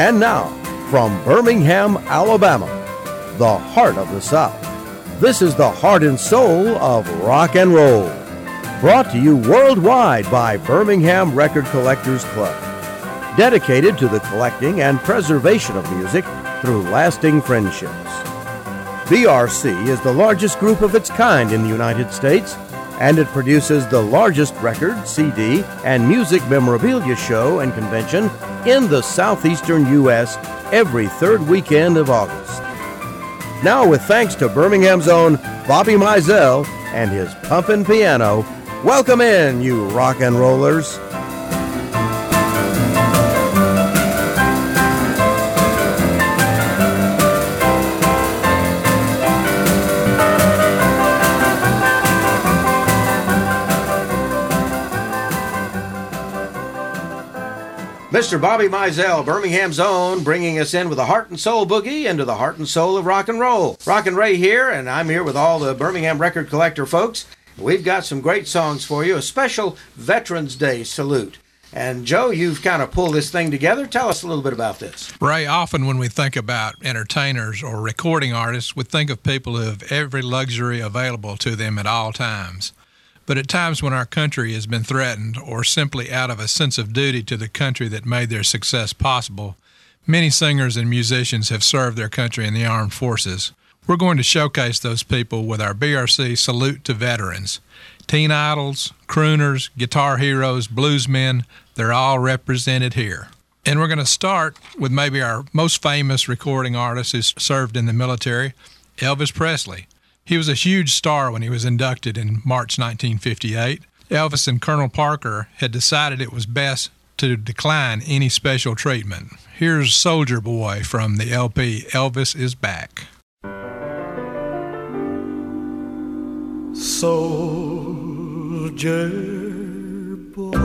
And now, from Birmingham, Alabama, the heart of the South, this is the heart and soul of rock and roll. Brought to you worldwide by Birmingham Record Collectors Club, dedicated to the collecting and preservation of music through lasting friendships. BRC is the largest group of its kind in the United States, and it produces the largest record, CD, and music memorabilia show and convention in the southeastern U.S. every third weekend of August. Now, with thanks to Birmingham's own Bobby Mizell and his pumpin' piano, welcome in, you rock and rollers. Mr. Bobby Mizell, Birmingham's own, bringing us in with a heart and soul boogie into the heart and soul of rock and roll. Rock and Ray here, and I'm here with all the Birmingham Record Collector folks. We've got some great songs for you, a special Veterans Day salute. And Joe, you've kind of pulled this thing together. Tell us a little bit about this. Ray, often when we think about entertainers or recording artists, we think of people who have every luxury available to them at all times. But at times when our country has been threatened, or simply out of a sense of duty to the country that made their success possible, many singers and musicians have served their country in the armed forces. We're going to showcase those people with our BRC Salute to Veterans. Teen idols, crooners, guitar heroes, bluesmen, they're all represented here. And we're going to start with maybe our most famous recording artist who served in the military, Elvis Presley. He was a huge star when he was inducted in March 1958. Elvis and Colonel Parker had decided it was best to decline any special treatment. Here's Soldier Boy from the LP Elvis is Back. Soldier boy,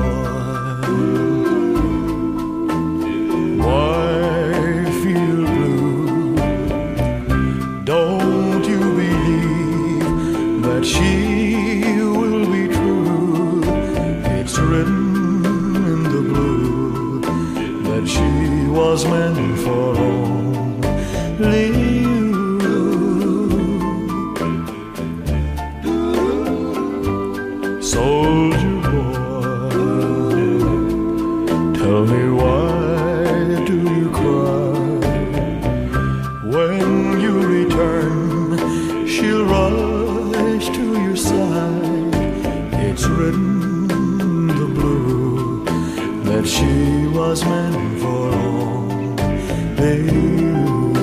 why feel blue? Don't you believe that she will be true? It's written in the blue that she was meant for only you. Soldier boy, tell me why do you cry? When you return, she'll rush to your side. It's written in the blue that she was meant for only you.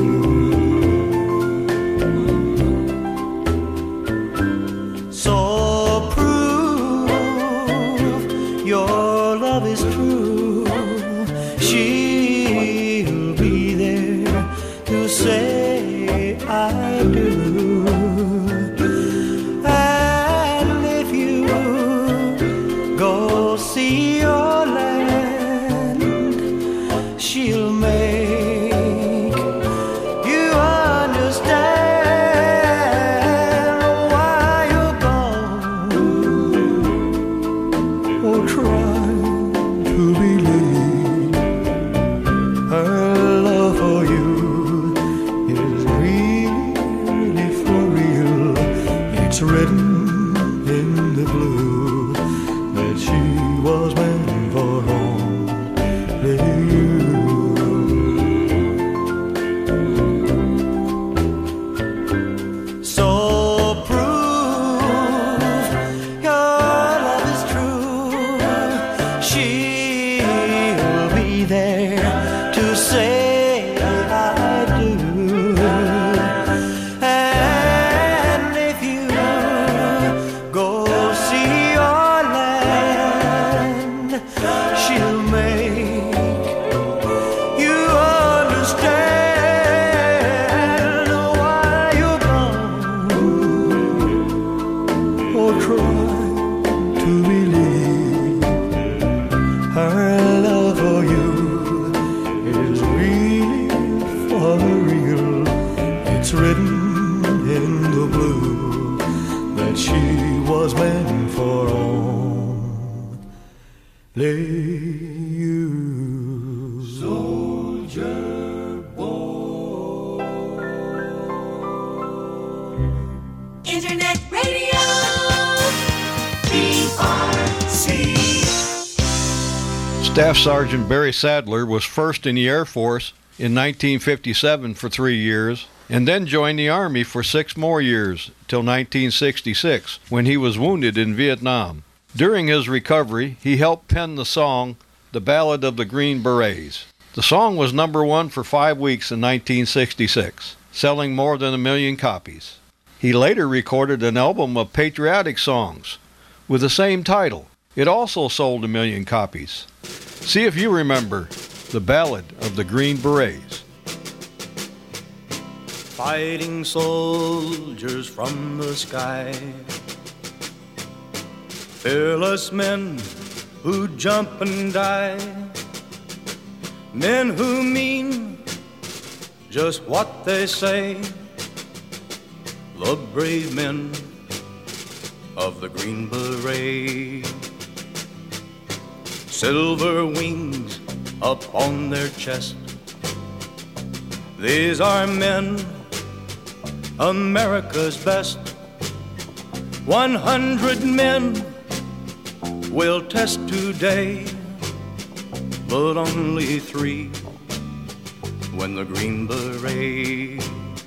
Say I do, and if you go see your land, she'll make you understand why you're gone. Oh, try to believe her love for you. It's written in the blue that she was meant for only you. So prove your love is true. She'll be there to say I do. It's written in the blue that she was meant for only you. Soldier Staff Sergeant Barry Sadler was first in the Air Force in 1957 for 3 years, and then joined the Army for 6 more years, till 1966, when he was wounded in Vietnam. During his recovery, he helped pen the song, The Ballad of the Green Berets. The song was number 1 for 5 weeks in 1966, selling more than 1 million copies. He later recorded an album of patriotic songs with the same title. It also sold 1 million copies. See if you remember The Ballad of the Green Berets. Fighting soldiers from the sky, fearless men who jump and die, men who mean just what they say, the brave men of the Green Beret. Silver wings upon their chest, these are men, America's best. 100 men will test today, but only 3 when the Green Beret.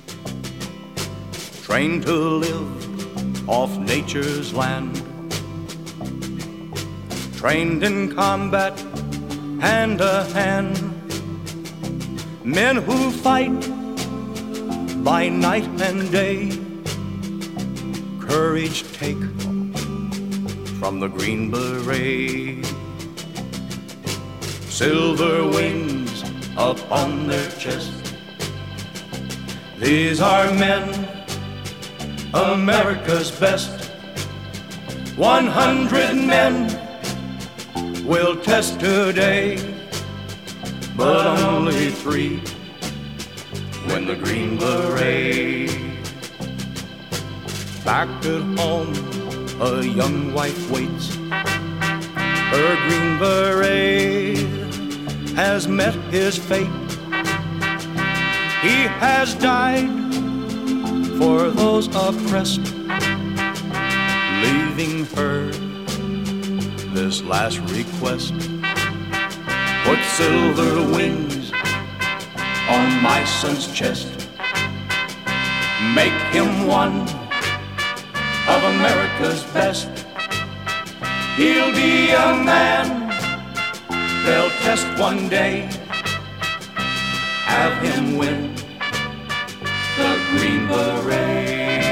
Trained to live off nature's land, trained in combat hand to hand, men who fight by night and day, courage take from the Green Beret. Silver wings upon their chest, these are men, America's best. 100 men will test today, but only 3 when the Green Beret. Back at home, a young wife waits. Her Green Beret has met his fate. He has died for those oppressed, leaving her this last request. Put silver wings on my son's chest, make him one of America's best. He'll be a man they'll test one day, have him win the Green Beret.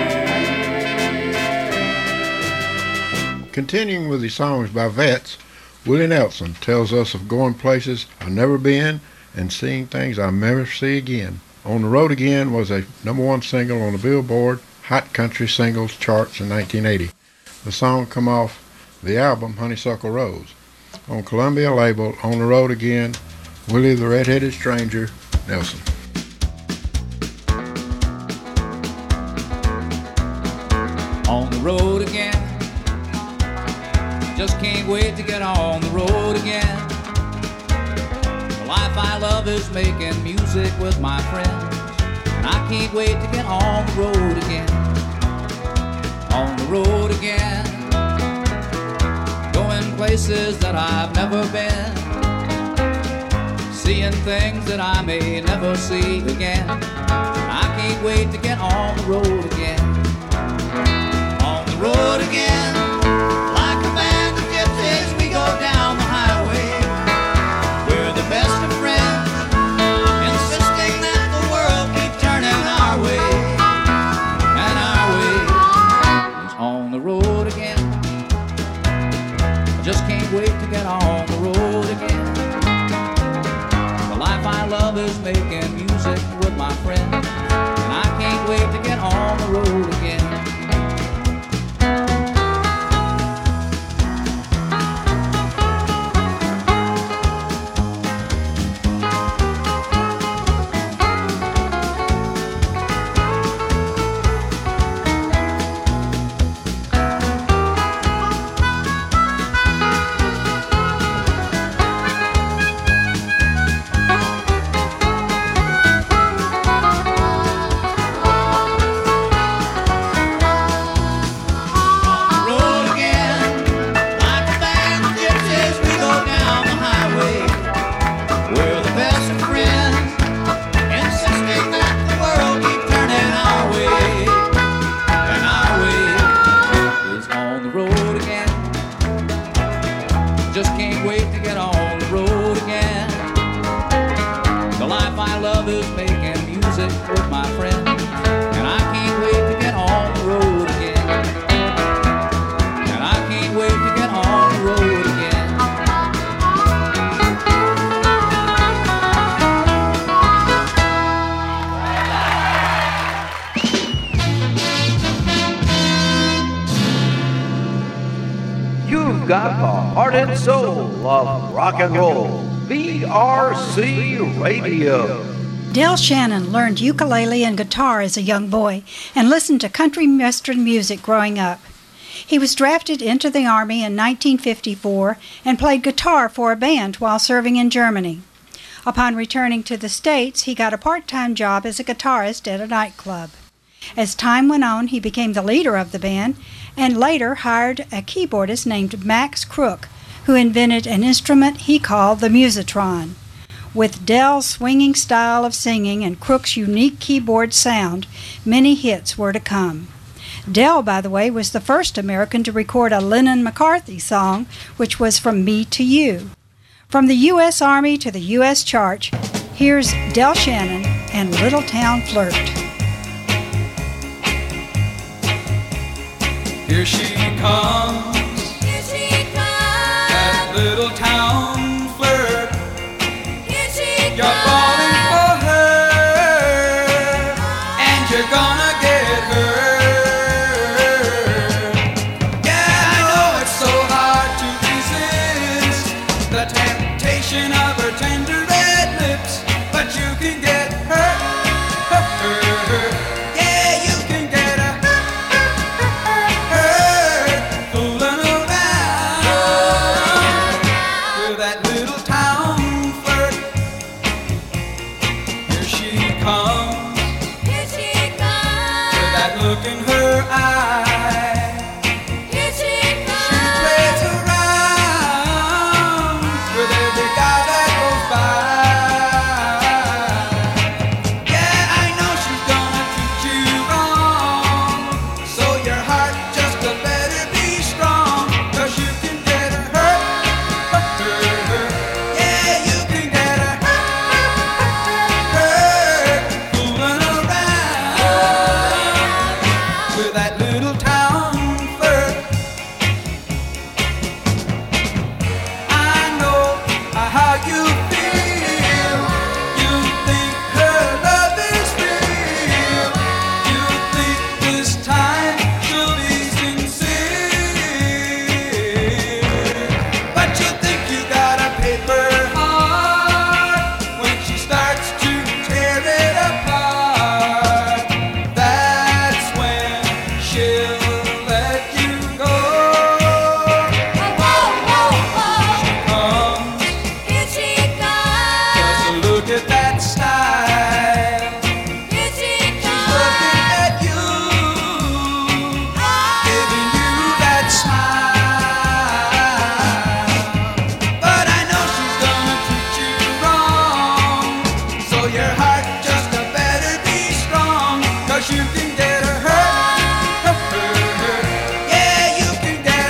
Continuing with the songs by vets, Willie Nelson tells us of going places I've never been and seeing things I'll never see again. On the Road Again was a #1 single on the Billboard Hot Country Singles charts in 1980. The song come off the album Honeysuckle Rose. On Columbia label, On the Road Again, Willie the Red-Headed Stranger Nelson. On the road again, just can't wait to get on the road again. The life I love is making music with my friends, and I can't wait to get on the road again. On the road again, going places that I've never been, seeing things that I may never see again. I can't wait to get on the road again. On the road again, like a band of gypsies, we go down the highway. We're the best of friends, insisting that the world keep turning our way. And our way is on the road again. I just can't wait to get on the road again. The life I love is making music with my friends, and I can't wait to get on the road again. You've got the heart and soul of rock and roll. VRC Radio. Del Shannon learned ukulele and guitar as a young boy and listened to country western music growing up. He was drafted into the Army in 1954 and played guitar for a band while serving in Germany. Upon returning to the States, he got a part-time job as a guitarist at a nightclub. As time went on, he became the leader of the band and later hired a keyboardist named Max Crook, who invented an instrument he called the Musitron. With Del's swinging style of singing and Crook's unique keyboard sound, many hits were to come. Del, by the way, was the first American to record a Lennon-McCarthy song, which was From Me to You. From the U.S. Army to the U.S. Church, here's Del Shannon and Little Town Flirt. Here she comes, that little town flirt. You're falling for her, and you're gonna get hurt. Yeah, I know it's so hard to resist the temptation of her tender red lips, but you can get hurt. Yeah, you can get hurt. Fooling around with that little town flirt. Here she comes, with that look in her eye. She plays around with every guy that goes by. Yeah, I know she's gonna treat you wrong, so your heart just better be strong, 'cause you can get hurt. Yeah, you can get hurt, fooling around with that little town flirt. I know how you feel. You think her love is real. You think this time she'll be sincere. But you think you got a paper heart when she starts to tear it apart. That's when she'll let you go. She comes, just look at that style. She's looking at you, giving you that smile. But I know she's gonna treat you wrong, so your heart just better be strong, 'cause you can get hurt. Yeah, you can get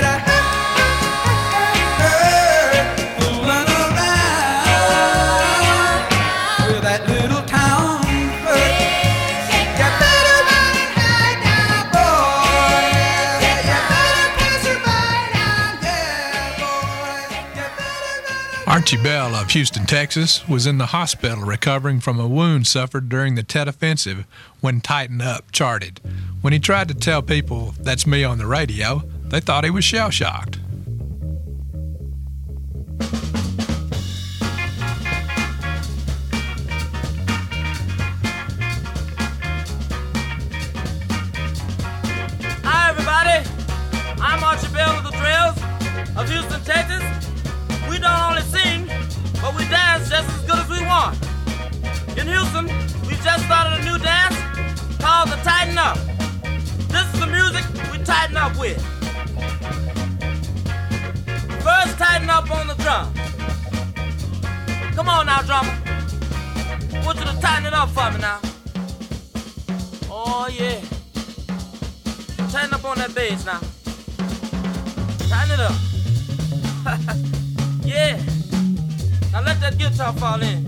hurt, fooling around with that little town flirt. You better run and hide now, boy. Yeah, you better pass her by now, yeah, boy. You better run. Archie Bell of Houston, Texas, was in the hospital recovering from a wound suffered during the Tet Offensive when Tighten Up charted. When he tried to tell people that's me on the radio, they thought he was shell-shocked. Hi, everybody. I'm Archie Bell of the Trails of Houston, Texas. We don't only sing, but we dance just as good as we want. In Houston, we just started a new dance called the Tighten Up. This is the music we tighten up with. First, tighten up on the drum. Come on now, drummer. I want you to tighten it up for me now. Oh, yeah. Tighten up on that bass now. Tighten it up. Yeah. Now let that guitar fall in.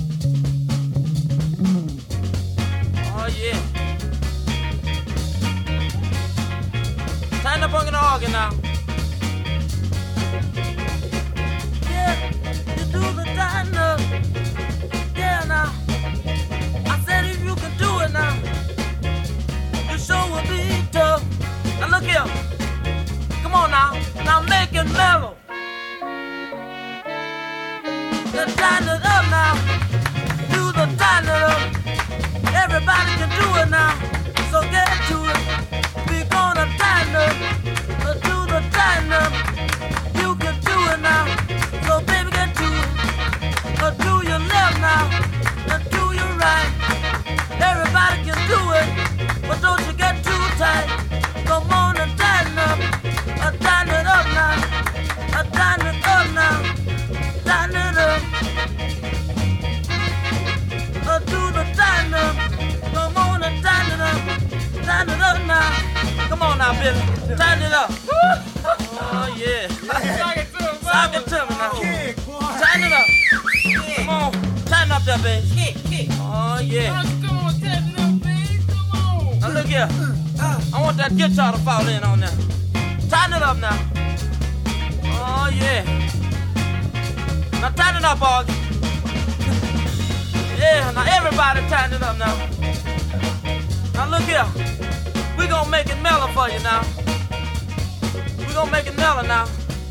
Oh, yeah. Tighten up on the organ now. Yeah, you do the tighten up. Yeah, now. I said if you can do it now, you sure will be tough. Now look here. Come on now. Now make it mellow. tighten it up now. Do the tighten it up. Everybody can do it now. So get to it. We gonna tighten up. Do the tighten up. You can do it now. So baby get to it. Do your left now. Do your right. Everybody can do it. But don't you get too tight. Come on and tighten up. Tighten it up now. Tighten it up now. Tighten it up. Do the tighten up. Come on and tighten it up. Tighten it up now. Come on now, Billy. Tighten it up. Oh, yeah. Sock it to me now. Tighten it up. Come on. Tighten up there, baby. Oh, yeah. Now look here. I want that guitar to fall in on there. Tighten it up now. Oh, yeah. Now tighten it up, Augie. Yeah, now everybody tighten it up now. Now look here. We gonna make it mellow for you now. We gonna make it mellow now.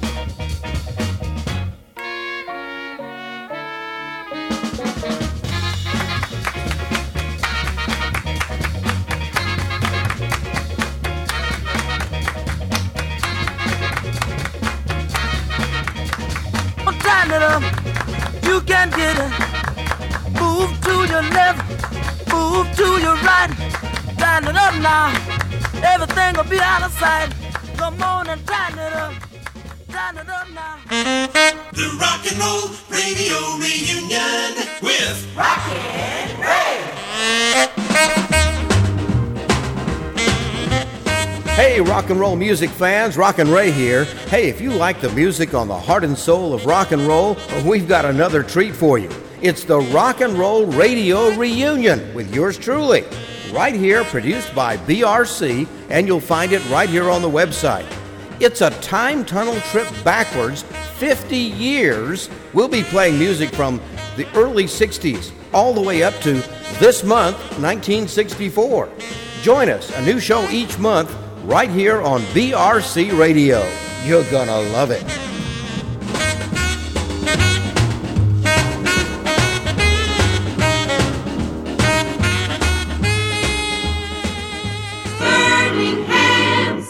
Tighten it up. You can get it. Move to your left, move to your right. Tighten it up now. Everything will be out of sight. Come on and tighten it up. Tighten it up now. The Rock and Roll Radio Reunion with Rockin' Ray. Hey, rock and roll music fans, Rockin' Ray here. Hey, if you like the music on the heart and soul of rock and roll, we've got another treat for you. It's the Rock and Roll Radio Reunion with yours truly. Right here, produced by BRC, and you'll find it right here on the website. It's a time tunnel trip backwards 50 years. We'll be playing music from the early 60s all the way up to this month, 1964. Join us, a new show each month, right here on BRC Radio. You're gonna love it. Birmingham's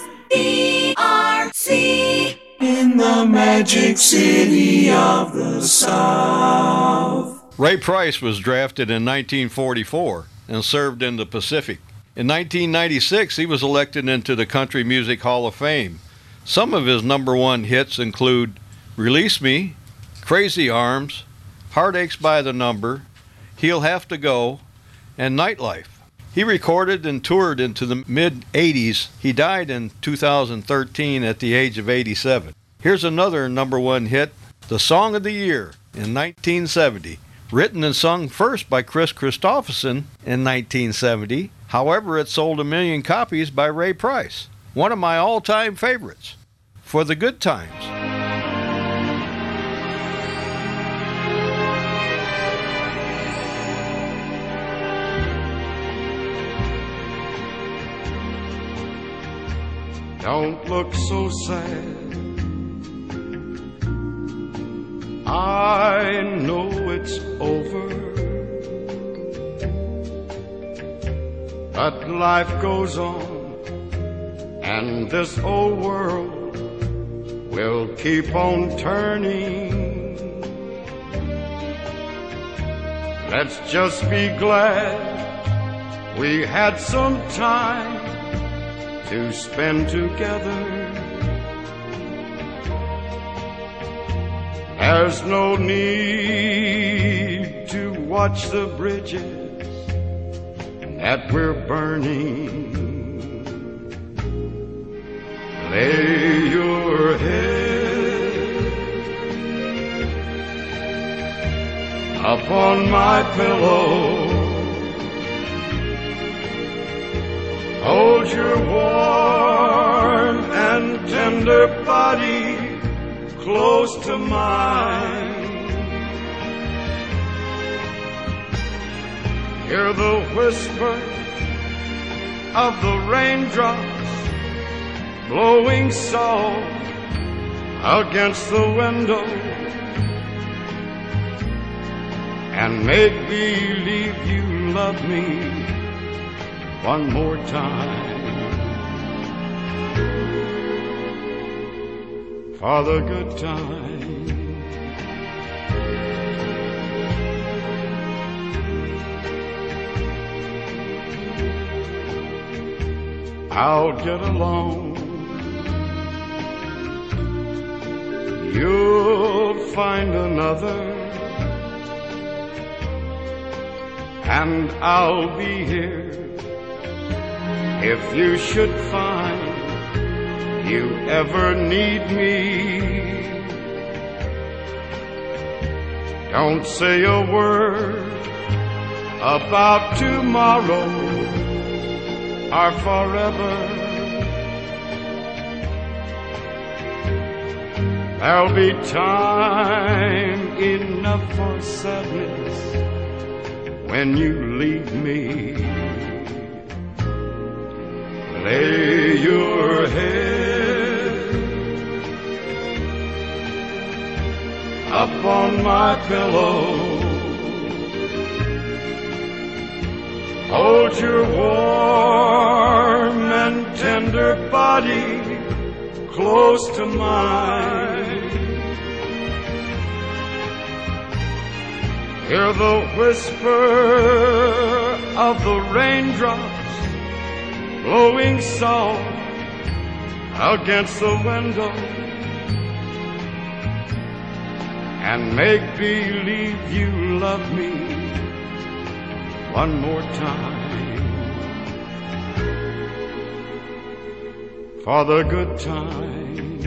BRC in the Magic City of the South. Ray Price was drafted in 1944 and served in the Pacific. In 1996, he was elected into the Country Music Hall of Fame. Some of his number one hits include Release Me, Crazy Arms, Heartaches by the Number, He'll Have to Go, and Nightlife. He recorded and toured into the mid-'80s. He died in 2013 at the age of 87. Here's another number one hit, The Song of the Year in 1970. Written and sung first by Chris Christopherson in 1970. However, it sold 1 million copies by Ray Price. One of my all-time favorites. For the Good Times. Don't look so sad. I know it's over, but life goes on, and this old world will keep on turning. Let's just be glad we had some time to spend together. There's no need to watch the bridges that we're burning. Lay your head upon my pillow. Hold your warm and tender body close to mine. Hear the whisper of the raindrops blowing soft against the window. and make believe you love me one more time. For the good time. I'll get along. You'll find another, and I'll be here if you should find you ever need me. Don't say a word about tomorrow or forever. There'll be time enough for sadness when you leave me. Lay your head upon my pillow. Hold your warm and tender body close to mine. Hear the whisper of the raindrops blowing soft against the window, and make believe you love me one more time. For the good time.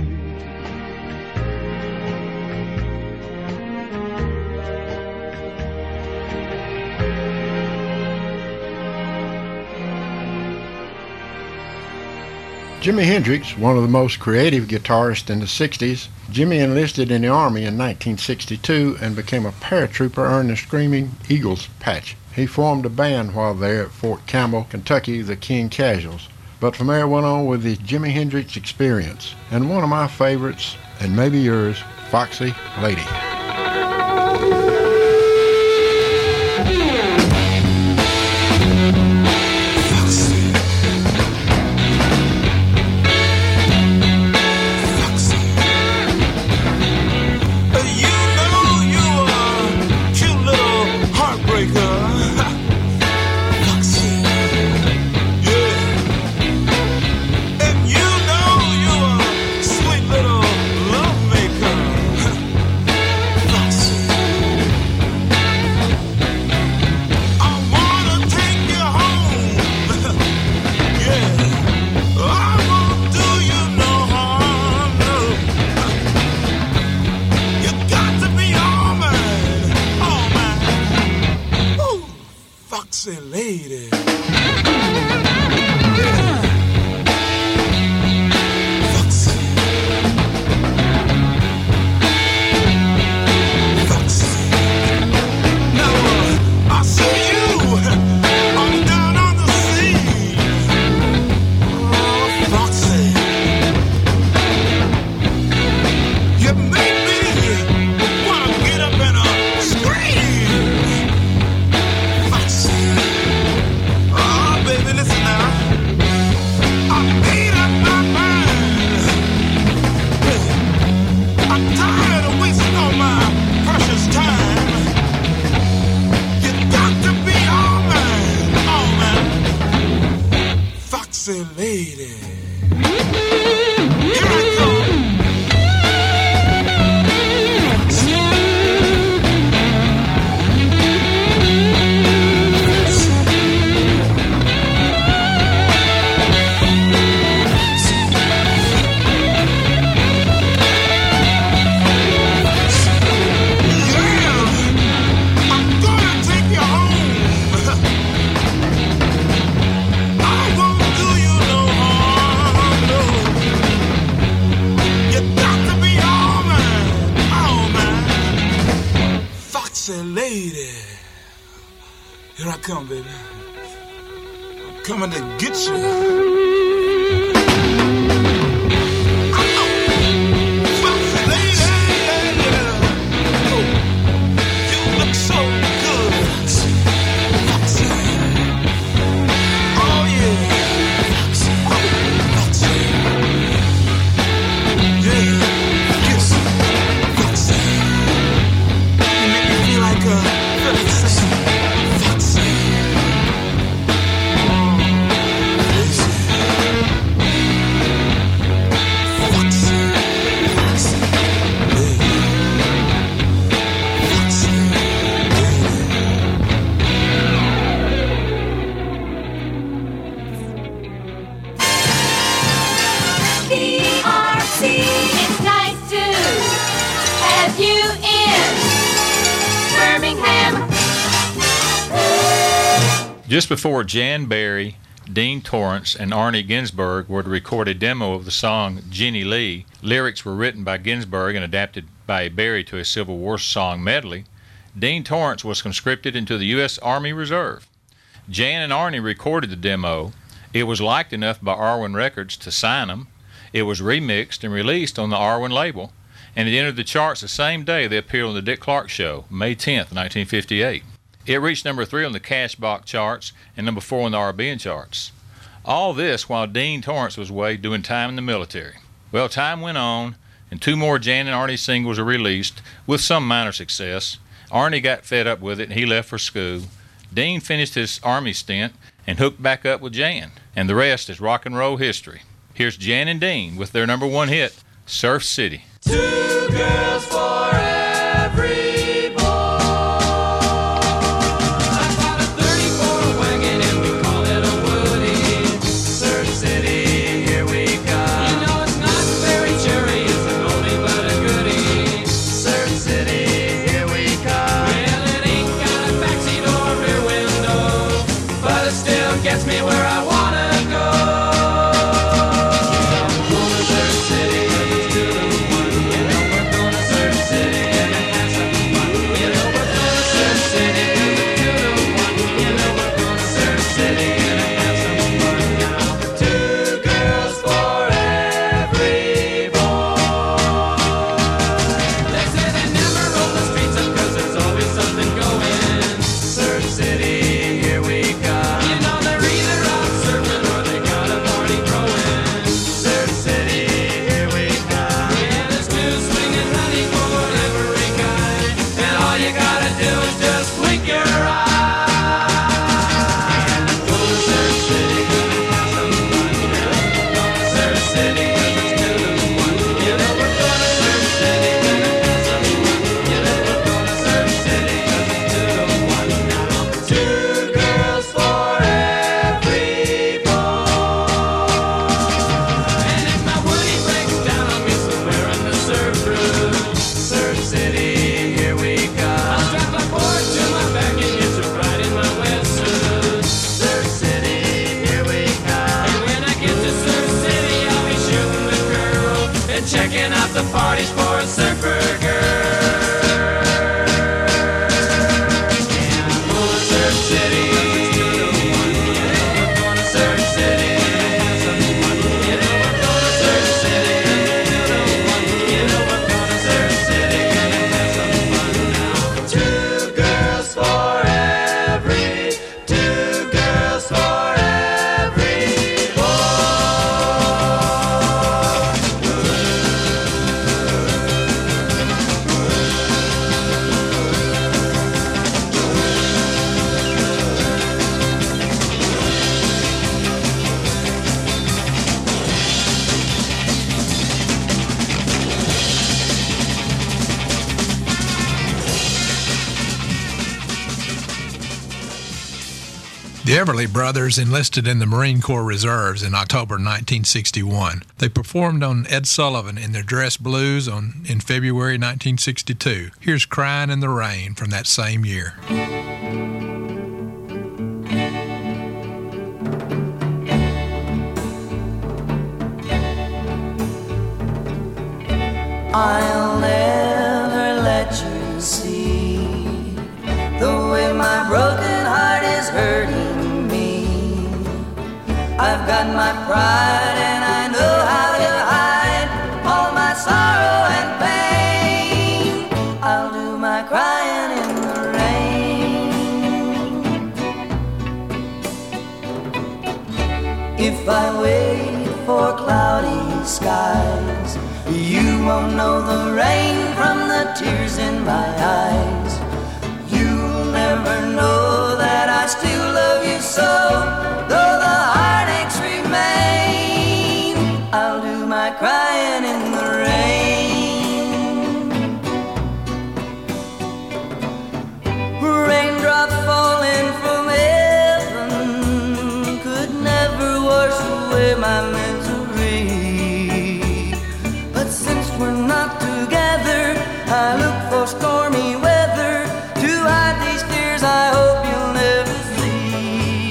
Jimi Hendrix, one of the most creative guitarists in the 60s, Jimmy enlisted in the Army in 1962 and became a paratrooper earning the Screaming Eagles patch. He formed a band while there at Fort Campbell, Kentucky, the King Casuals. But from there went on with his Jimi Hendrix experience. And one of my favorites, and maybe yours, Foxy Lady. Come, baby. I'm coming to get you. Foxy lady, you look so good. Just before Jan Berry, Dean Torrance, and Arnie Ginsberg were to record a demo of the song Jenny Lee, lyrics were written by Ginsberg and adapted by Berry to a Civil War song medley, Dean Torrance was conscripted into the U.S. Army Reserve. Jan and Arnie recorded the demo. It was liked enough by Arwen Records to sign them. It was remixed and released on the Arwen label, and it entered the charts the same day they appeared on the Dick Clark Show, May 10th, 1958. It reached number 3 on the Cashbox charts and number 4 on the RBN charts. All this while Dean Torrance was away doing time in the military. Well, time went on, and 2 more Jan and Arnie singles were released with some minor success. Arnie got fed up with it and he left for school. Dean finished his Army stint and hooked back up with Jan, and the rest is rock and roll history. Here's Jan and Dean with their number 1 hit, Surf City. 2 girls for every boy. I bought a 34 wagon and we call it a Woody. Surf City, here we come. You know it's not very cheery, it's an oldie but a goodie. Surf City, here we come. Well, it ain't got a backseat or rear window, but it still gets me where I wanna go. Checking out the parties for a surfer girl. And I'm going to Surf City. We're going to Surf City. You know we're going to Surf City. You know we're going to Surf City. Gonna have some fun now. 2 girls for every, 2 girls for every boy. The Everly Brothers enlisted in the Marine Corps Reserves in October 1961. They performed on Ed Sullivan in their Dress Blues in February 1962. Here's Crying in the Rain from that same year. I'll never let you see the way my broken heart is hurting me. I've got my pride and I know how to hide all my sorrow and pain. I'll do my crying in the rain. If I wait for cloudy skies, you won't know the rain from the tears in my eyes. You'll never know that I still love you so, though the heartaches remain. I'll do my crying in the rain. Raindrops falling from heaven could never wash away my misery. We're not together, I look for stormy weather to hide these tears I hope you'll never see.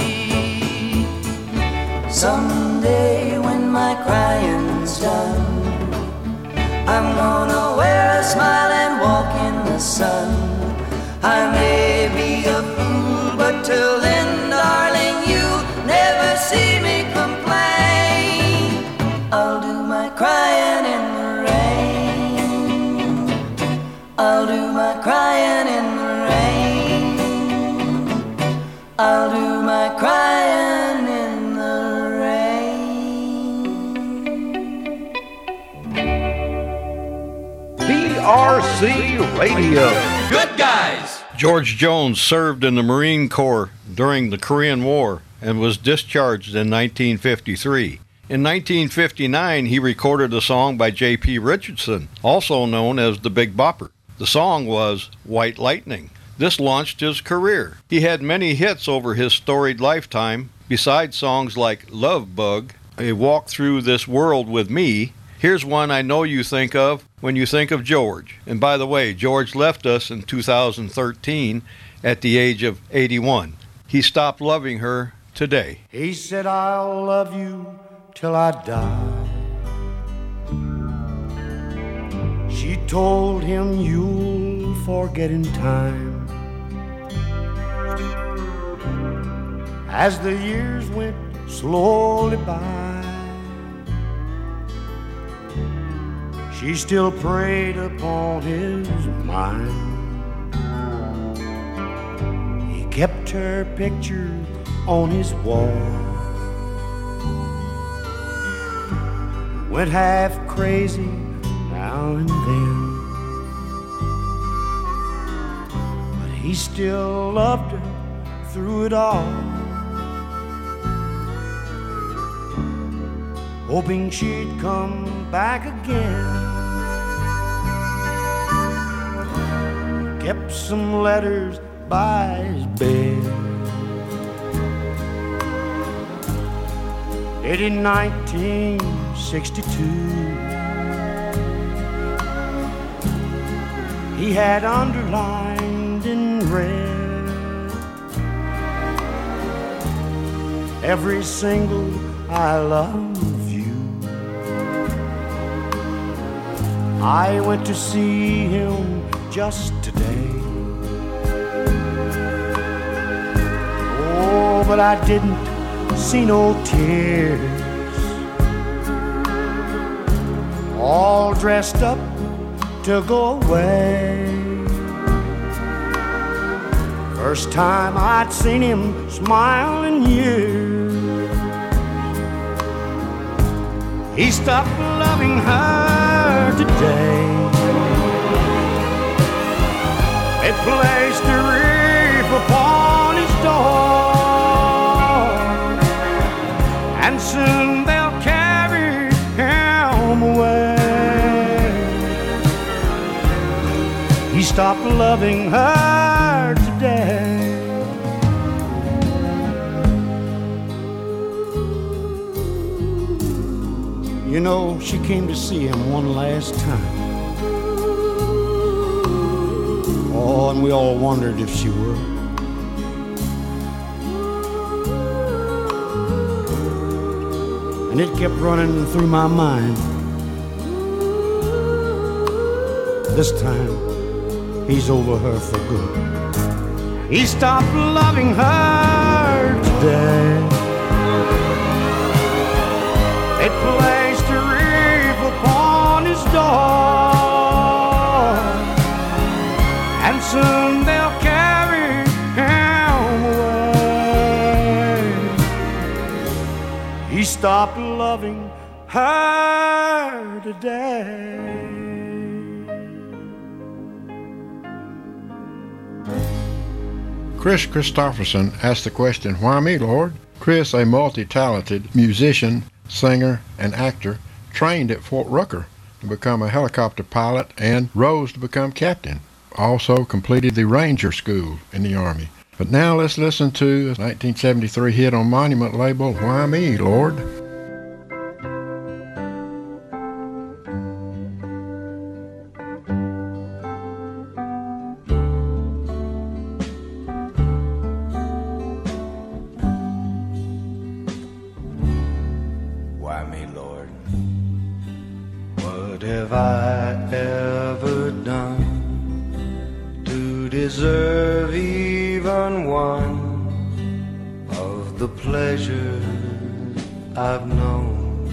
I'm gonna wear a smile and walk in the sun. I may be a fool, but till then, darling, you'll never see me complain. I'll do my crying in the rain. I'll do my crying in the rain. I'll do my crying in the rain. BRC Radio. Good guys. George Jones served in the Marine Corps during the Korean War and was discharged in 1953. In 1959, he recorded a song by J.P. Richardson, also known as the Big Bopper. The song was White Lightning. This launched his career. He had many hits over his storied lifetime, besides songs like Love Bug, A Walk Through This World With Me. Here's one I know you think of when you think of George. And by the way, George left us in 2013 at the age of 81. He stopped loving her today. He said, I'll love you till I die. She told him, you'll forget in time. As the years went slowly by, she still preyed upon his mind. He kept her picture on his wall, went half crazy now and then, but he still loved her through it all, hoping she'd come back again. Kept some letters by his bed. It in 1962, he had underlined in red every single I love you. I went to see him just today. Oh, but I didn't see no tears. All dressed up to go away. First time I'd seen him smile in years. He stopped loving her today. They placed a wreath upon his door, and soon they'll carry him away. He stopped loving her today. You know, she came to see him one last time. Oh, and we all wondered if she would. And it kept running through my mind. This time, he's over her for good. He stopped loving her today. It placed a wreath upon his door, and soon they'll carry him away. He stopped loving her today. Chris Christopherson asked the question, why me, Lord? Chris, a multi-talented musician, singer, and actor, trained at Fort Rucker to become a helicopter pilot and rose to become captain. Also completed the Ranger School in the Army. But now let's listen to a 1973 hit on Monument label, Why Me, Lord? Have I I ever done to deserve even one of the pleasures I've known?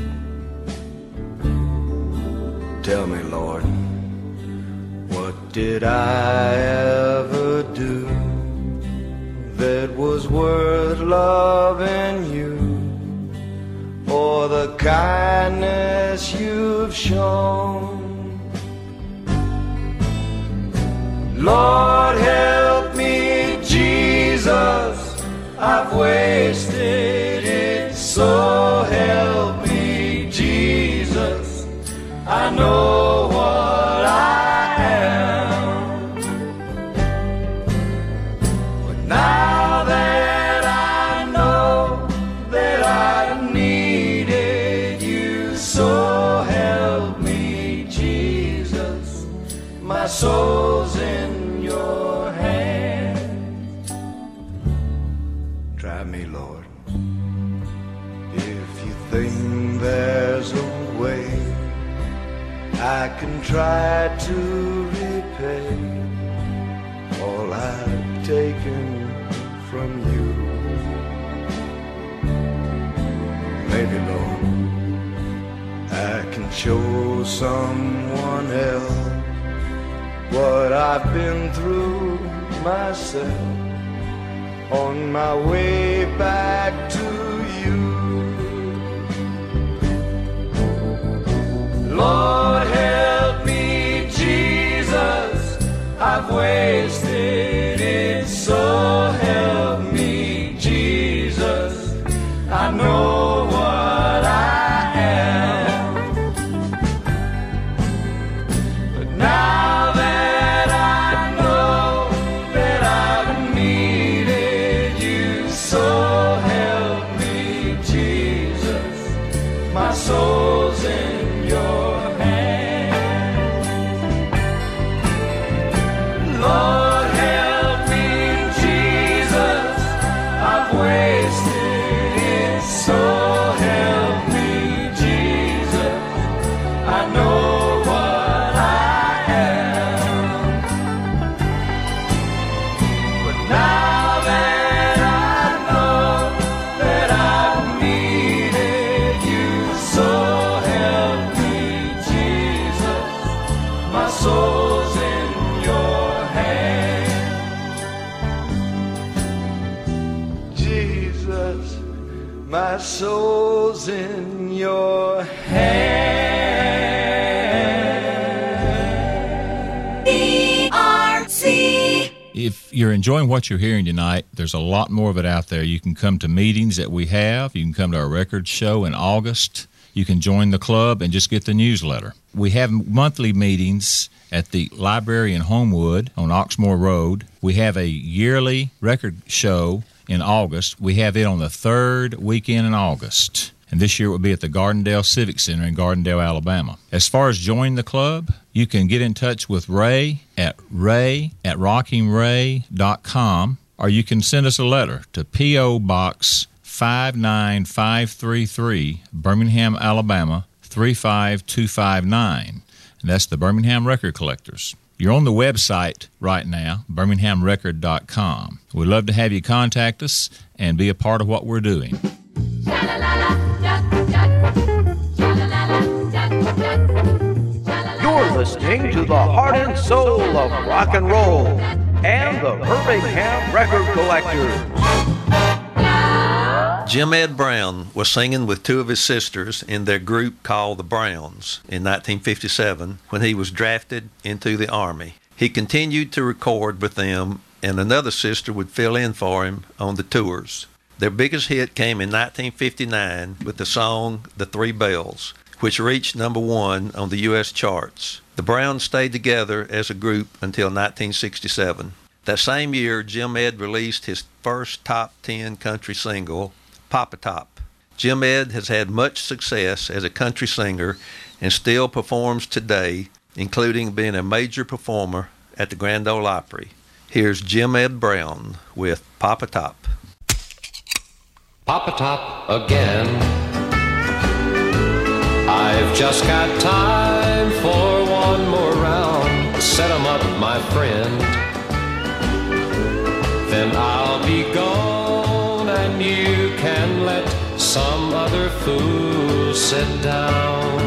Tell me, Lord, what did I ever do that was worth loving you, or the kindness you've shown? Lord, help me, Jesus, I've wasted it, so help me, Jesus, I know what I am. But now that I know that I needed you, so help me, Jesus, my soul's in your hands. Try me, Lord, if you think there's a way I can try to repay all I've taken from you. Maybe, Lord, I can show someone else what I've been through myself on my way back to you. Lord, help me, Jesus, I've wasted it, so help me, Jesus, I know what I am. But now that I know that I've needed you, so help me, Jesus, my soul's in your Lord, help me, Jesus, I've wasted it, so help me, Jesus, I know what I am. But now that I know that I've needed you, so help me, Jesus, my soul's in your Jesus, my soul's in your hand. If you're enjoying what you're hearing tonight, there's a lot more of it out there. You can come to meetings that we have. You can come to our record show in August. You can join the club and just get the newsletter. We have monthly meetings at the library in Homewood on Oxmoor Road. We have a yearly record show in August. We have it on the third weekend in August. And this year it will be at the Gardendale Civic Center in Gardendale, Alabama. As far as joining the club, you can get in touch with Ray at rockingray.com, or you can send us a letter to P.O. Box 59533, Birmingham, Alabama 35259. And that's the Birmingham Record Collectors. You're on the website right now, birminghamrecord.com. We'd love to have you contact us and be a part of what we're doing. You're listening to the heart and soul of rock and roll and the Birmingham Record Collectors. Jim Ed Brown was singing with two of his sisters in their group called the Browns in 1957 when he was drafted into the Army. He continued to record with them, and another sister would fill in for him on the tours. Their biggest hit came in 1959 with the song The Three Bells, which reached number 1 on the U.S. charts. The Browns stayed together as a group until 1967. That same year, Jim Ed released his first top 10 country single, Papa Top. Jim Ed has had much success as a country singer and still performs today, including being a major performer at the Grand Ole Opry. Here's Jim Ed Brown with Papa Top. Papa Top again. I've just got time for one friend. Then I'll be gone and you can let some other fool sit down.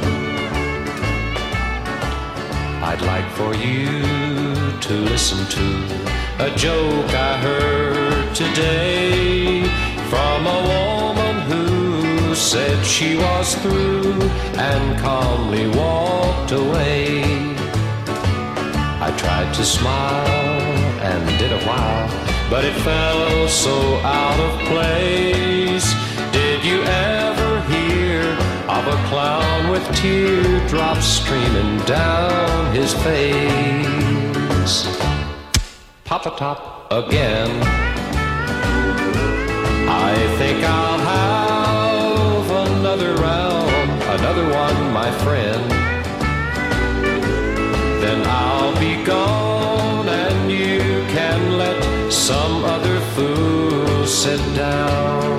I'd like for you to listen to a joke I heard today from a woman who said she was through and calmly walked away. I tried to smile and did a while, but it felt so out of place. Did you ever hear of a clown with teardrops streaming down his face? Pop-a-top again. I think I'll have another round, another one, my friend. Then I'll be gone and you can let some other fool sit down.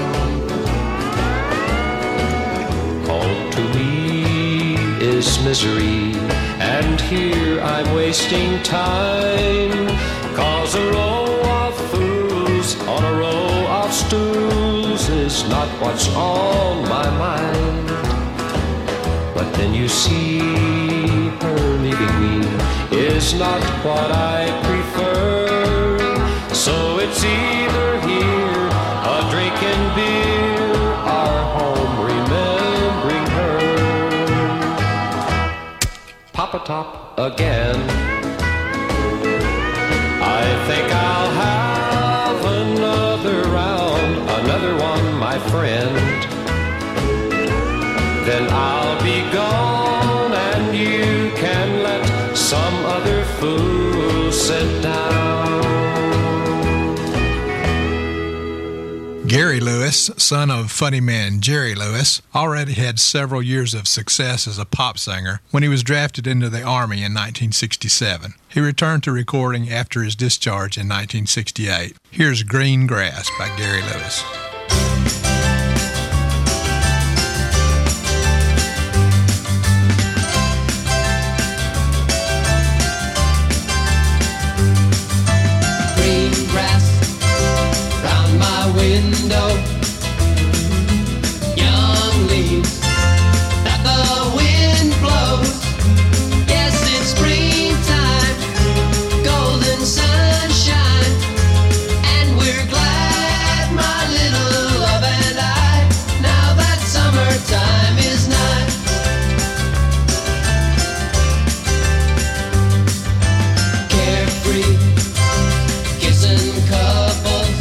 Home to me is misery, and here I'm wasting time, 'cause a row of fools on a row of stools is not what's on my mind. But then you see, her leaving me is not what I prefer. So it's either here, a drinking beer, or home remembering her. Pop-a-top again. I think I'll have another round, another one, my friend. Then I'll be gone and you can let some other fool sit down. Gary Lewis, son of funny man Jerry Lewis, already had several years of success as a pop singer when he was drafted into the Army in 1967. He returned to recording after his discharge in 1968. Here's Green Grass by Gary Lewis. Green grass round my window, young leaves that the wind blows. Yes, it's springtime, golden sunshine, and we're glad, my little love and I, now that summertime is nigh. Carefree, kissing couples,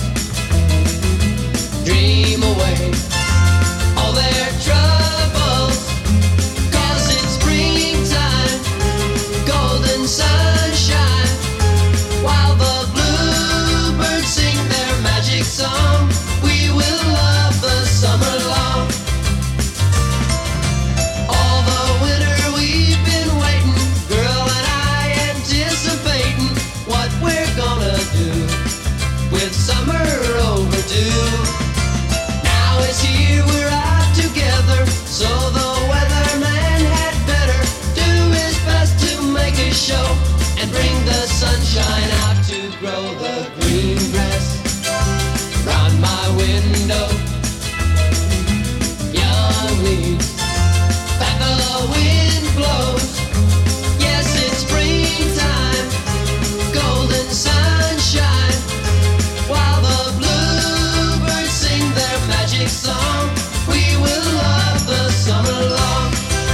dream away all their troubles, 'cause it's springtime, golden sunshine, while the bluebirds sing their magic song. We will love the summer long. All the winter we've been waiting, girl and I anticipating what we're gonna do with summer overdue. Now it's here, we're out together, so the weatherman had better do his best to make a show and bring the sunshine out to grow the green grass round my window. Young leaves that the wind blows. Yes, it's springtime, golden sunshine, while the bluebirds sing their magic song. We will love the summer long.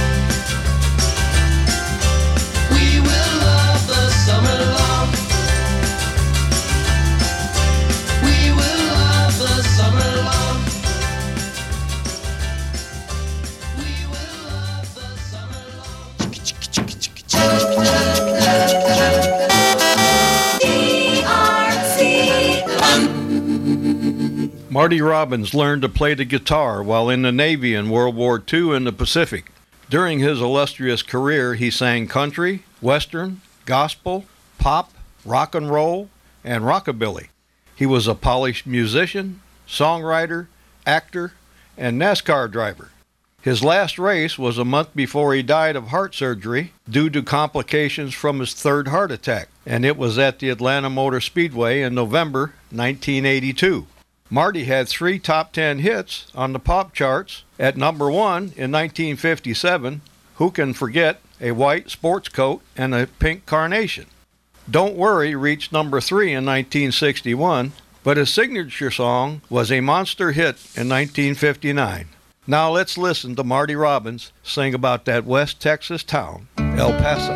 We will love the summer long. We will love the summer long. We will love the summer Marty Robbins learned to play the guitar while in the Navy in World War II in the Pacific. During his illustrious career, he sang country, western, gospel, pop, rock and roll, and rockabilly. He was a polished musician, songwriter, actor, and NASCAR driver. His last race was a month before he died of heart surgery due to complications from his third heart attack, and it was at the Atlanta Motor Speedway in November 1982. Marty had 3 top 10 hits on the pop charts. At number 1 in 1957, Who Can Forget a White Sports Coat and a Pink Carnation? Don't Worry reached number 3 in 1961, but his signature song was a monster hit in 1959. Now let's listen to Marty Robbins sing about that West Texas town, El Paso.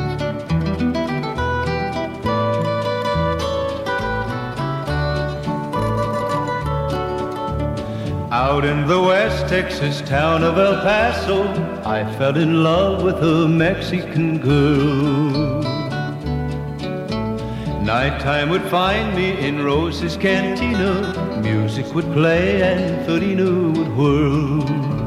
Out in the West Texas town of El Paso, I fell in love with a Mexican girl. Nighttime would find me in Rose's Cantina. Music would play and Felina would whirl.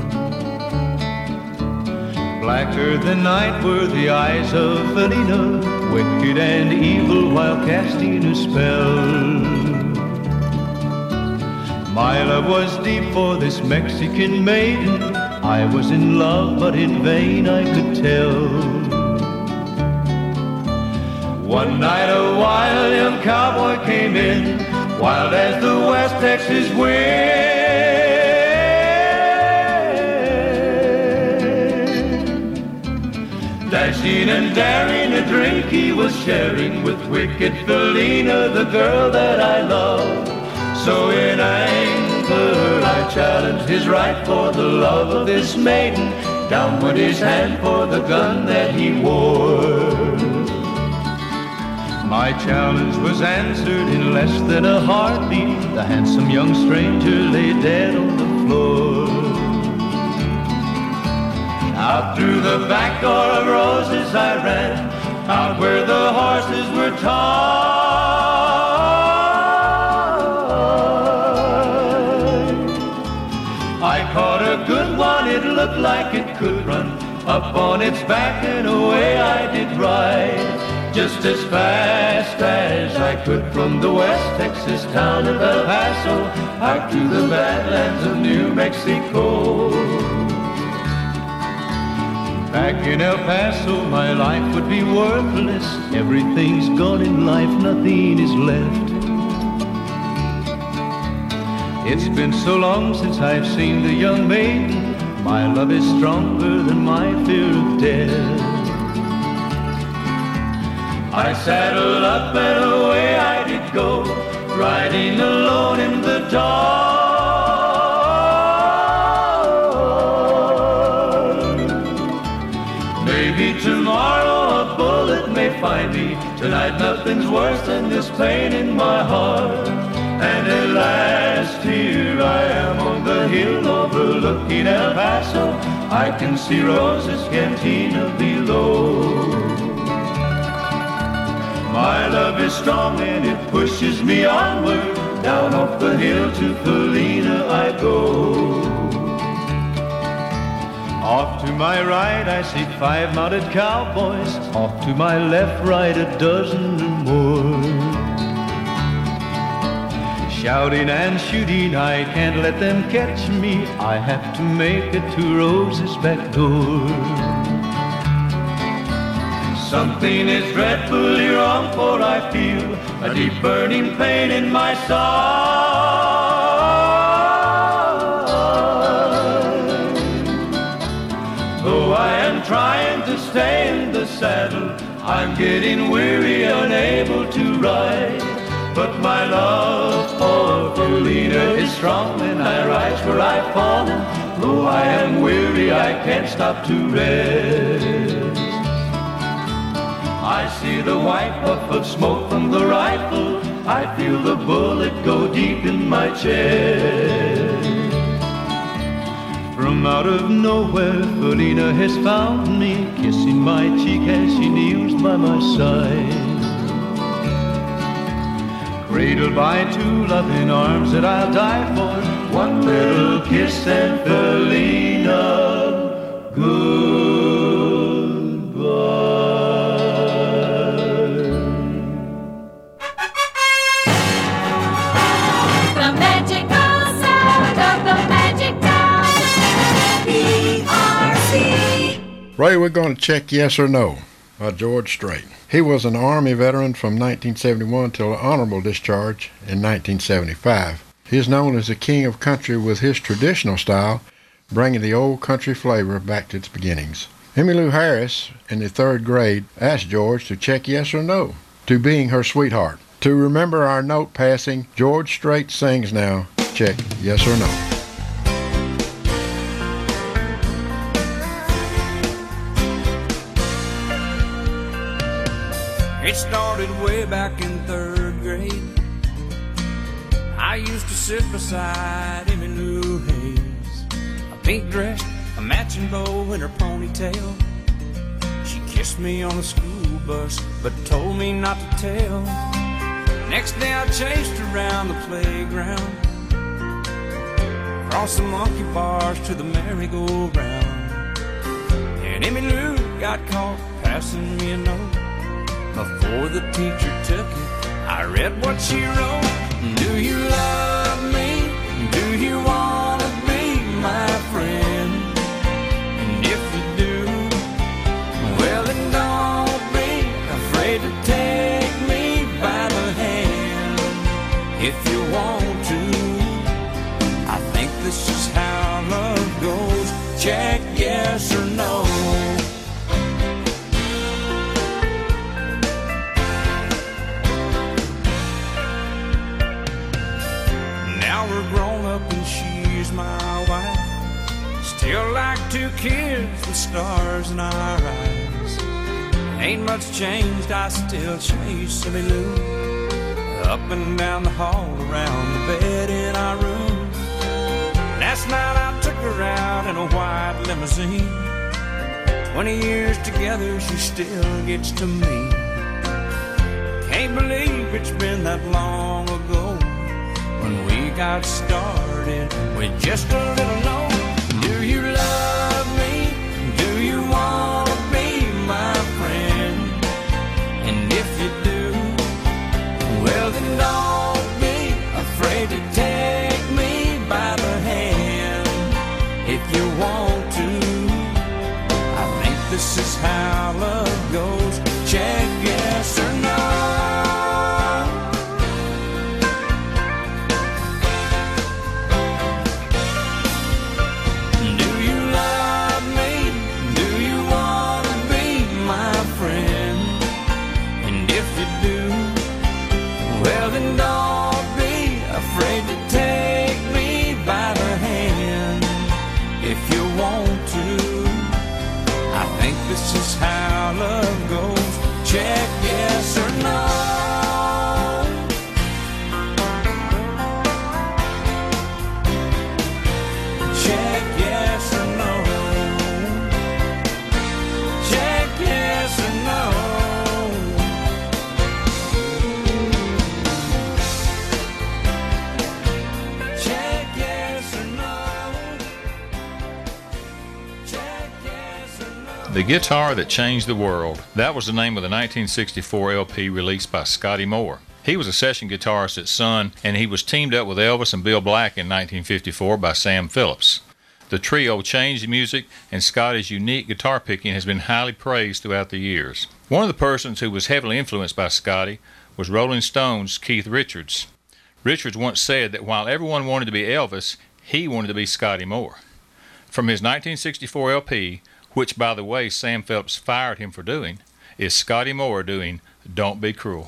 Blacker than night were the eyes of Felina, wicked and evil while casting a spell. My love was deep for this Mexican maiden. I was in love, but in vain I could tell. One night a wild young cowboy came in, wild as the West Texas wind. Dashing and daring, a drink he was sharing with wicked Felina, the girl that I love. So in anger I challenged his right for the love of this maiden. Down went his hand for the gun that he wore. My challenge was answered in less than a heartbeat. The handsome young stranger lay dead on the floor. Out through the back door of Roses I ran, out where the horses were tied. I caught a good one, it looked like it could run. Up on its back and away I did ride, just as fast as I could from the West Texas town of El Paso out to the badlands of New Mexico. Back in El Paso my life would be worthless. Everything's gone in life, nothing is left. It's been so long since I've seen the young maiden. My love is stronger than my fear of death. I saddled up and away I did go, riding alone in the dark. Maybe tomorrow a bullet may find me. Tonight nothing's worse than this pain in my heart. And at last here I am on the hill overlooking El Paso. I can see Rose's Cantina below. My love is strong and it pushes me onward. Down off the hill to Felina I go. Off to my right I see 5 mounted cowboys. Off to my left, right, a dozen or more. Shouting and shooting, I can't let them catch me. I have to make it to Rose's back door. Something is dreadfully wrong, for I feel a deep burning pain in my side. Though I am trying to stay in the saddle, I'm getting weary, unable to ride. But my love for Felina is strong, and I rise where I've fallen. Though I am weary, I can't stop to rest. I see the white puff of smoke from the rifle. I feel the bullet go deep in my chest. From out of nowhere, Felina has found me, kissing my cheek as she kneels by my side. Cradled by 2 loving arms that I'll die for. One little kiss and Felina, goodbye. The magical sound of the magic town. Ray, we're going to check Yes or No by George Strait. He was an Army veteran from 1971 till honorable discharge in 1975. He is known as the king of country with his traditional style, bringing the old country flavor back to its beginnings. Emmylou Harris, in the 3rd grade, asked George to check yes or no to being her sweetheart. To remember our note passing, George Strait sings now, check yes or no. It started way back in 3rd grade. I used to sit beside Emmylou Hayes, a pink dress, a matching bow in her ponytail. She kissed me on the school bus, but told me not to tell. Next day I chased her around the playground, across the monkey bars to the merry-go-round. And Emmylou got caught passing me a note. Before the teacher took it, I read what she wrote. Do you love me? Do you want to be my friend? And if you do, well then don't be afraid to take me by the hand. If you want to, I think this is how love goes. Check yes or no. My wife, still like 2 kids with stars in our eyes. Ain't much changed, I still chase Emmylou up and down the hall, around the bed in our room. Last night I took her out in a white limousine. 20 years together, she still gets to me. Can't believe it's been that long ago when we got started with just a little note. Do you love me? Do you want to be my friend? And if you do, well then don't be afraid to take me by the hand. If you want to, I think this is how love goes. Check yes or no. This is how love goes. Check yes or no. Check yes or no. Check yes or no. Check yes or no. Check yes or no. The Guitar That Changed the World. That was the name of the 1964 LP released by Scotty Moore. He was a session guitarist at Sun, and he was teamed up with Elvis and Bill Black in 1954 by Sam Phillips. The trio changed the music, and Scotty's unique guitar picking has been highly praised throughout the years. One of the persons who was heavily influenced by Scotty was Rolling Stones' Keith Richards. Richards once said that while everyone wanted to be Elvis, he wanted to be Scotty Moore. From his 1964 LP, which, by the way, Sam Phillips fired him for doing, is Scotty Moore doing Don't Be Cruel.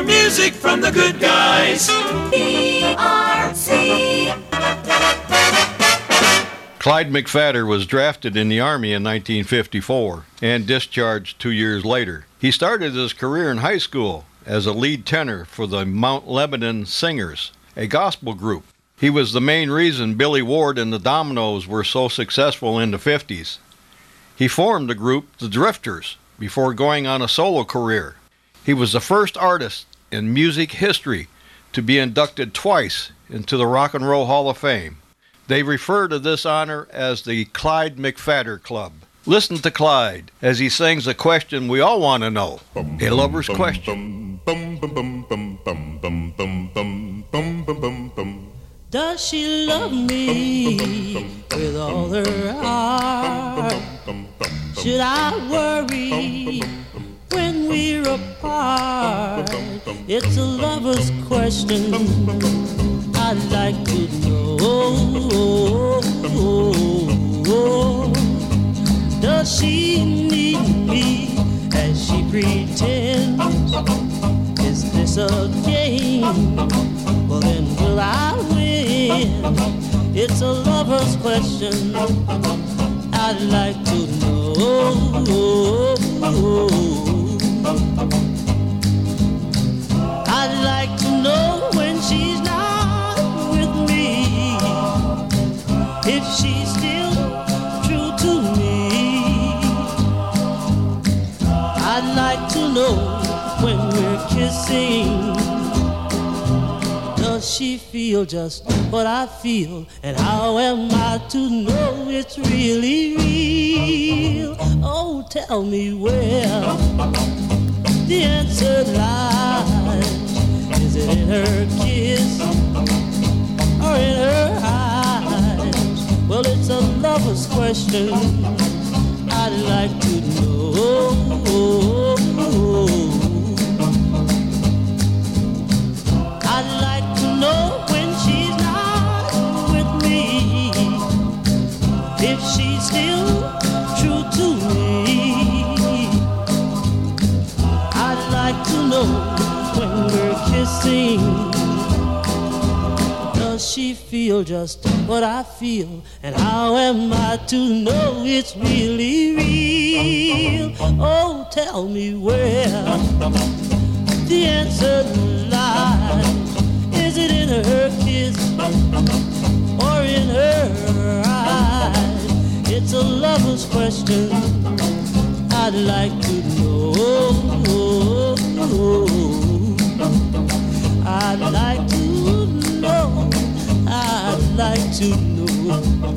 music from the good guys. PRC. Clyde McPhatter was drafted in the Army in 1954 and discharged 2 years later. He started his career in high school as a lead tenor for the Mount Lebanon Singers, a gospel group. He was the main reason Billy Ward and the Dominoes were so successful in the 50s. He formed the group The Drifters before going on a solo career. He was the first artist in music history to be inducted twice into the Rock and Roll Hall of Fame. They refer to this honor as the Clyde McPhatter Club. Listen to Clyde as he sings a question we all want to know, a lover's question. Does she love me with all her heart? Should I worry when we're apart? It's a lover's question I'd like to know. Does she need me as she pretends? Is this a game? Well then will I win? It's a lover's question I'd like to know. I'd like to know when she's not with me, if she's still true to me. I'd like to know when we're kissing, does she feel just what I feel? And how am I to know it's really real? Oh, tell me where the answer lies. Is it in her kiss or in her eyes? Well, it's a lover's question I'd like to know. I'd like to know when she's not with me, if she's still true to me. I'd like to know when we're kissing, does she feel just what I feel? And how am I to know it's really real? Oh, tell me where the answer lies. Is it in her kiss or in her eyes? It's a lover's question I'd like to know. I'd like to know. I'd like to know.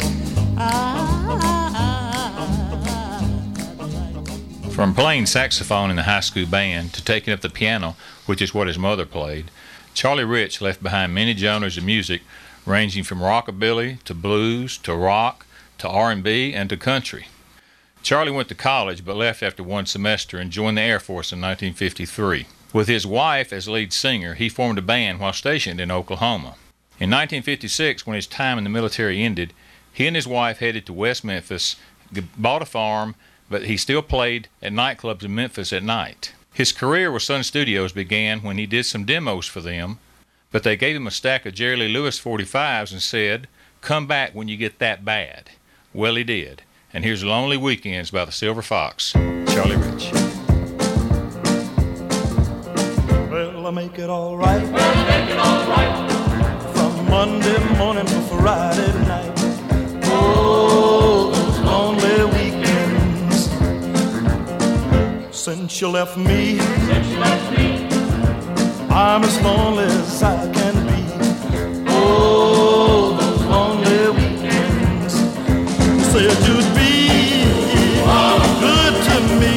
From playing saxophone in the high school band to taking up the piano, which is what his mother played, Charlie Rich left behind many genres of music, ranging from rockabilly to blues to rock to R&B and to country. Charlie went to college but left after one semester and joined the Air Force in 1953. With his wife as lead singer, he formed a band while stationed in Oklahoma. In 1956, when his time in the military ended, he and his wife headed to West Memphis, bought a farm, but he still played at nightclubs in Memphis at night. His career with Sun Studios began when he did some demos for them, but they gave him a stack of Jerry Lee Lewis 45s and said, "Come back when you get that bad." Well, he did. And here's Lonely Weekends by the Silver Fox, Charlie Rich. Well, I make it all right. From Monday morning to Friday night. Oh, those lonely weekends. Since you left me, I'm as lonely as I can be. Oh, those lonely weekends. Said you'd be good to me.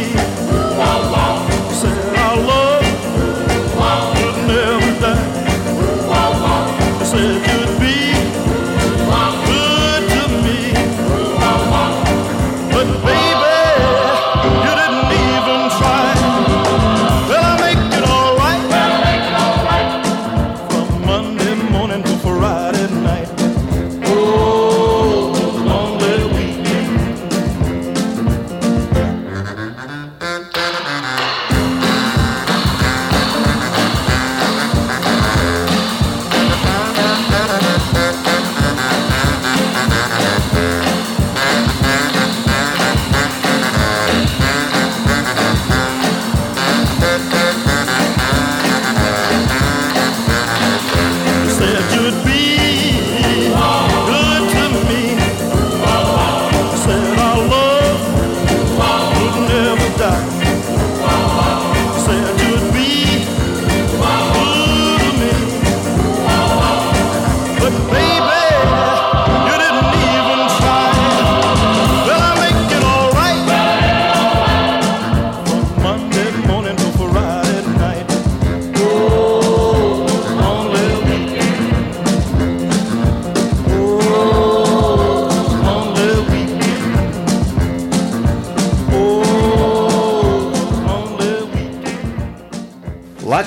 Said our love would never die. Said you'd be good to me. But baby, you didn't even try. Well, I make it all right. From Monday morning to Friday night. Oh, those lonely weekends.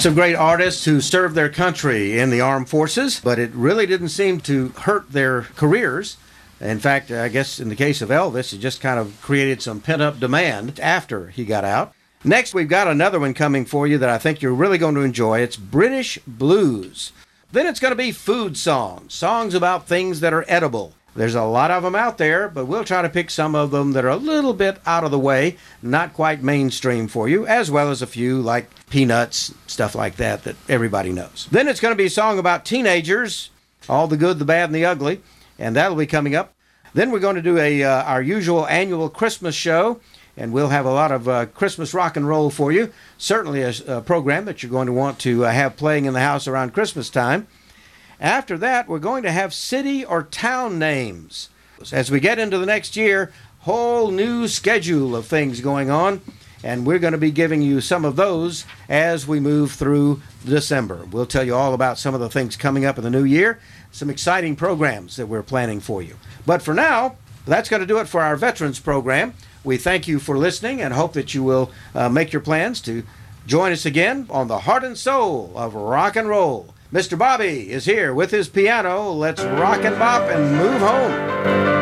Lots of great artists who served their country in the armed forces, but it really didn't seem to hurt their careers. In fact, I guess in the case of Elvis, it just kind of created some pent-up demand after he got out. Next, we've got another one coming for you that I think you're really going to enjoy. It's British blues. Then it's going to be food songs, songs about things that are edible. There's a lot of them out there, but we'll try to pick some of them that are a little bit out of the way, not quite mainstream for you, as well as a few like Peanuts, stuff like that everybody knows. Then it's going to be a song about teenagers, all the good, the bad, and the ugly, and that'll be coming up. Then we're going to do our usual annual Christmas show, and we'll have a lot of Christmas rock and roll for you. Certainly a program that you're going to want to have playing in the house around Christmas time. After that, we're going to have city or town names. As we get into the next year, whole new schedule of things going on, and we're going to be giving you some of those as we move through December. We'll tell you all about some of the things coming up in the new year, some exciting programs that we're planning for you. But for now, that's going to do it for our Veterans program. We thank you for listening and hope that you will make your plans to join us again on the Heart and Soul of Rock and Roll. Mr. Bobby is here with his piano. Let's rock and bop and move home.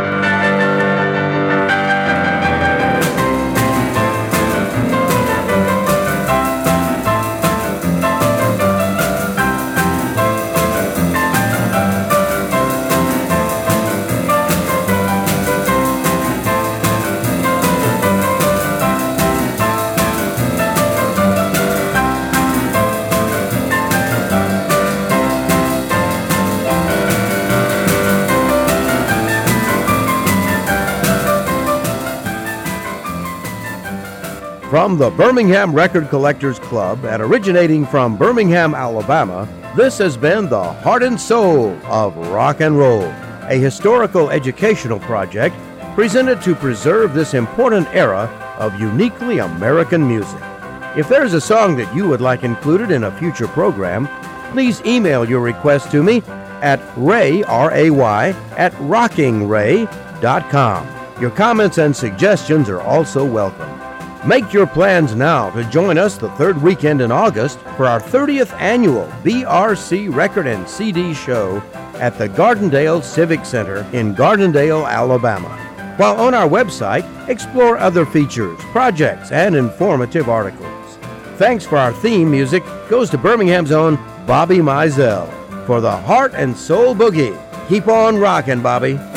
From the Birmingham Record Collectors Club and originating from Birmingham, Alabama, this has been the Heart and Soul of Rock and Roll, a historical educational project presented to preserve this important era of uniquely American music. If there's a song that you would like included in a future program, please email your request to me at ray, R-A-Y, at rockingray.com. Your comments and suggestions are also welcome. Make your plans now to join us the third weekend in August for our 30th annual BRC Record and CD Show at the Gardendale Civic Center in Gardendale, Alabama. While on our website, explore other features, projects, and informative articles. Thanks for our theme music goes to Birmingham's own Bobby Mizell for the Heart and Soul Boogie. Keep on rocking, Bobby.